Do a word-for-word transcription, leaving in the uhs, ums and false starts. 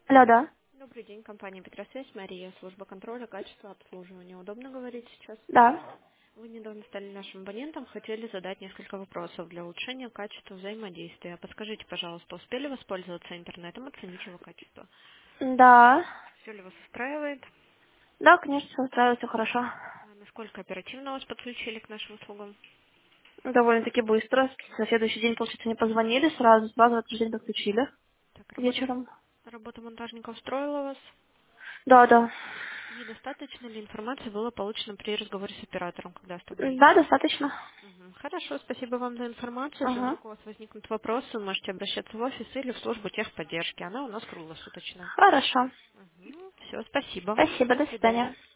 Алло, да. Добрый день, компания Петросвязь, Мария, служба контроля, качества обслуживания. Удобно говорить сейчас? Да. Вы недавно стали нашим абонентом, хотели задать несколько вопросов для улучшения качества взаимодействия. Подскажите, пожалуйста, успели воспользоваться интернетом, оценить его качество? Да. Все ли вас устраивает? Да, конечно, все устраивает, все хорошо. А насколько оперативно вас подключили к нашим услугам? Довольно-таки быстро. На следующий день, получается, не позвонили сразу, сразу в этот же день подключили Так, работа, вечером. работа монтажника устроила вас? Да, да. И достаточно ли информации было получено при разговоре с оператором, когда Да, оставались? достаточно. Мгм. Хорошо, спасибо вам за информацию. Если Ага. вдруг у вас возникнут вопросы, можете обращаться в офис или в службу техподдержки. Она у нас круглосуточная. Хорошо. Все, спасибо. Спасибо, До до свидания. свидания.